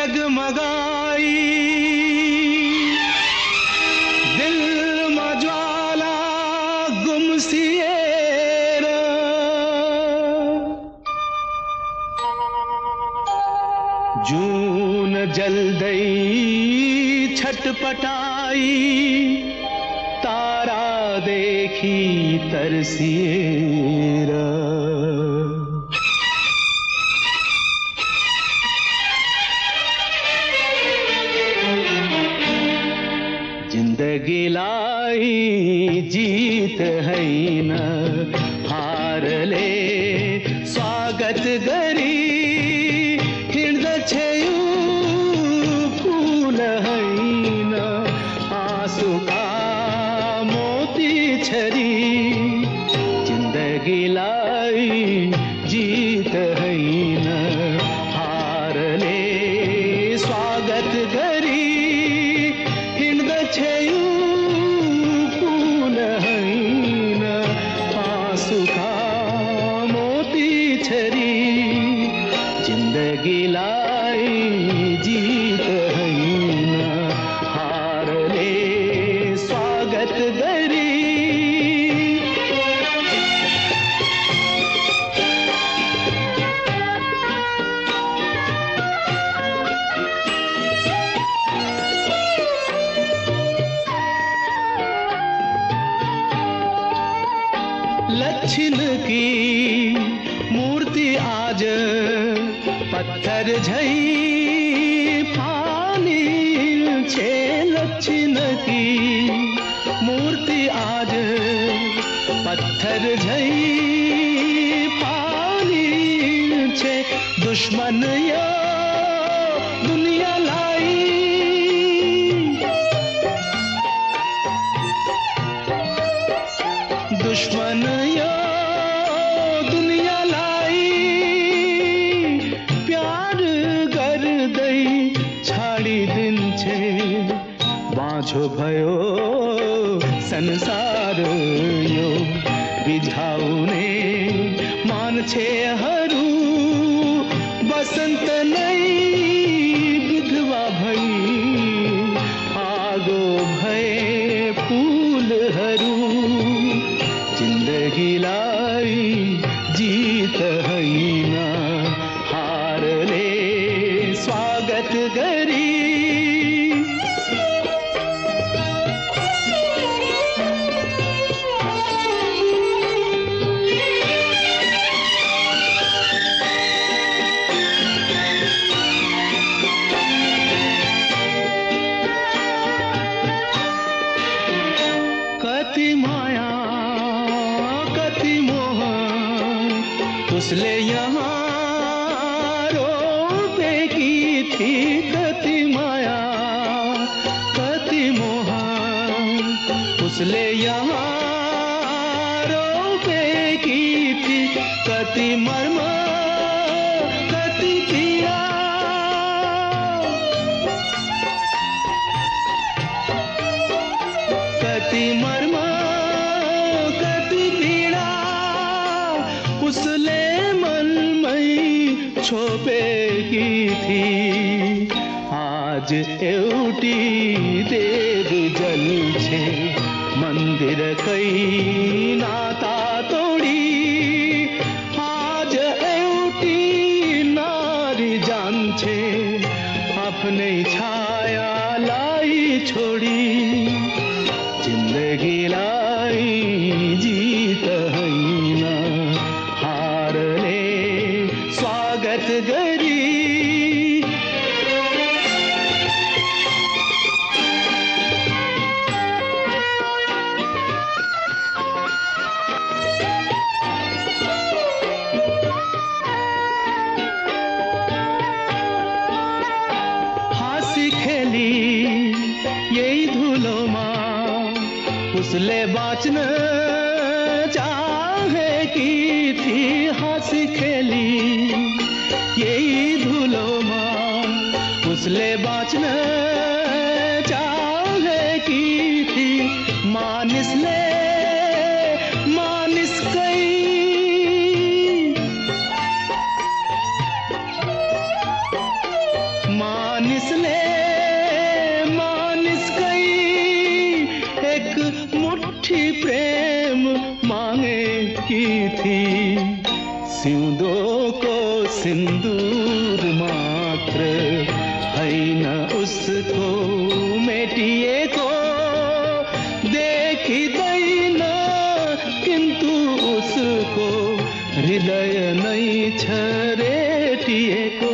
डगमगाई दिल में ज्वाला गुमसिएर जून जल्दै छटपटाई तारा देखी तरसिएर जिन्दगीलाई जीत हैन हारले स्वागत गरी हिँड्दछे यो फूल हैन आँसुका मोती छरी जिन्दगीलाई जीत हैन हारले स्वागत गरी हिँड्दछे यो फूल हैन आँसुका मोती छरी जिन्दगीलाई जीत हैन हारले स्वागत गरी लक्षण की मूर्ति आज पत्थर झई फानी छे लक्षण की मूर्ति आज पत्थर झई फानी छे दुश्मन यो दुनिया लाई दुश्मन यो दुनिया लाई प्यार गर्दै छाडिदिन्छे बाँझो भयो संसार यो बिझाउने मान्छेहरू बसन्त नै विधवा भई आगो भए फूलहरू जिन्दगीलाई जीत हैन हारले स्वागत गरी कति माया कति मोह उसले यहाँ रोपेकी थी कति माया कति मोह उसले यहाँ रोपेकी थी कति मर्म कति पीड़ा कति मर्म कति पीड़ा उसले मनमै छोपेकी थी आज एउटी देव जल्छे मन्दिरकै नाता तोडी आज एउटी नारी जान्छे आफ्नै छायालाई छोडी जिन्दगीलाई जीत हैन हारले स्वागत गरी हाँसी खेली यही धुलोमा उसले बाँच्न चाहेकी थी हाँसी खेली यही धुलोमा उसले बाँच्न चाहेकी थी मानिसले मानिसकै मान सिउँदोको सिन्दुर मात्र हैन उसको मेटिएको देखिँदैन, किन्तु उसको हृदय नै छ रेटिएको।